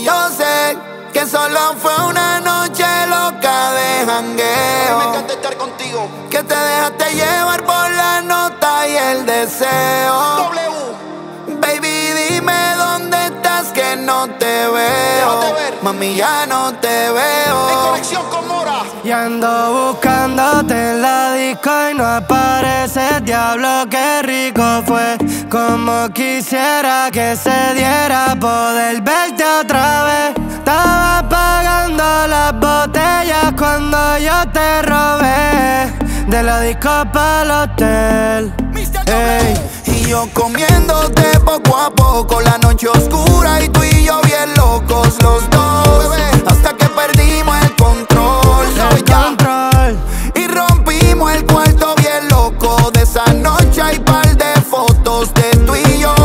Yo sé que solo fue una noche loca de jangueo. Me encanta estar contigo. Que te dejaste llevar por la nota y el deseo. W. Baby, dime dónde estás que no te veo. Déjate ver. Mami, ya no te En veo. conexión con Mora. Y ando buscándote en la disco y no apareces. Diablo, qué rico fue. Como quisiera que se diera poder verte otra vez. Estaba pagando las botellas cuando yo te robé. De la disco pa'l hotel. Ey, y yo comiéndote poco a poco, la noche oscura y tú y yo bien locos los dos, bebé, hasta que perdimos el control. El control. Y rompimos el cuarto bien loco. De esa noche hay par de fotos de tú y yo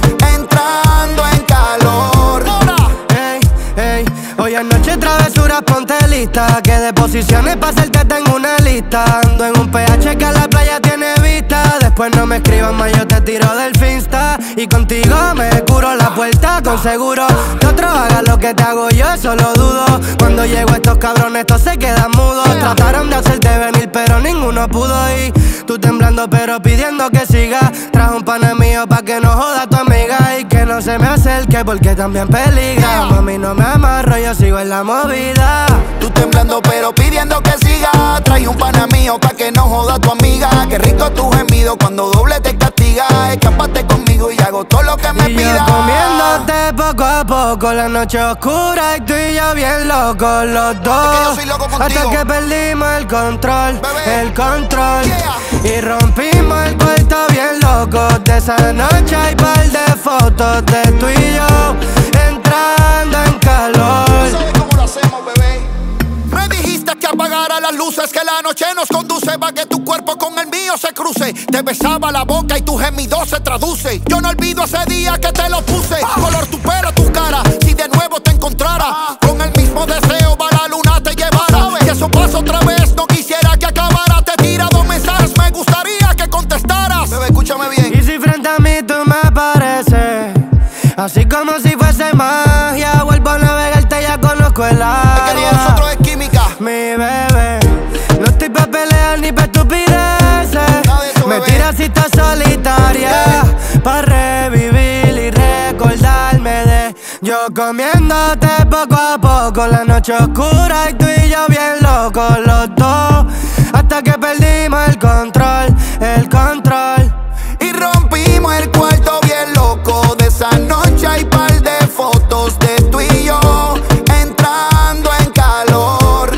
entrando en calor. Ey, ey, hoy anoche travesuras, ponte lista. Que de posiciones pa' hacerte tengo una lista. Ando en un PH que a la playa tiene vista. Después no me escribas más, yo te tiro del Finsta. Y contigo me curo la puerta con seguro. Que otro haga lo que te hago yo, eso lo dudo. Cuando llego estos cabrones, estos se quedan mudos. Trataron de hacerte venir, pero ninguno pudo ir. Tú temblando, pero pidiendo que siga. Trajo un pana mío pa' que no joda a tu amiga. Y que no se me acerque porque también peligra. Mami, no me amarro, yo sigo en la movida. Tú temblando pero pidiendo que siga. Trae un pana mío pa' que no joda a tu amiga. Qué rico tu gemido cuando doble te castiga. Escápate conmigo y hago todo lo que me Y pidas. yo comiéndote poco a poco, la noche oscura y tú y yo bien locos los dos. Es que yo soy loco contigo. Hasta que perdimos el control, Bebé. el control. Yeah. Y rompimos el cuarto bien locos. De esa noche hay par de fotos de tú y yo entrando en calor. ¿Sabes cómo lo hacemos, bebé? Me dijiste que apagara las luces, que la noche nos conduce pa' que tu cuerpo con el mío se cruce. Te besaba la boca y tu gemido se traduce. Yo no olvido ese día que te lo puse. Color tu pelo, tu cara, si de nuevo te encontrara. Con el mismo deseo pa' la luna te llevara. Si eso pasa otra vez, no quisiera que acabara. Te he tirado mensajes, me gustaría que contestaras. Bebé, escúchame bien. Y si frente a mí tú me apareces, así como si fuese magia, vuelvo a navegarte, ya conozco el Es que lo de área. nosotros es química. Mi bebé, no estoy pa' pelear ni pa' estupideces. Nada de eso, Me bebé. tiras citas solitaria pa' revivir y recordarme de yo comiéndote poco a poco. La noche oscura y tú y yo bien locos los dos. Hasta que perdimos el control, el control. Y rompimos el cuarto bien loco. De esa noche hay par de fotos de tú y yo entrando en calor.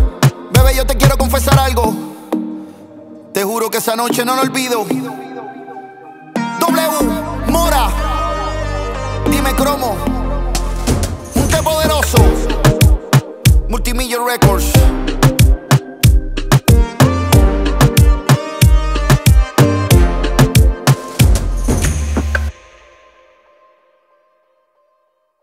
Bebé, yo te quiero confesar algo. Te juro que esa noche no lo olvido. W, Mora, dime cromo. Un té poderoso. Multimillion Records.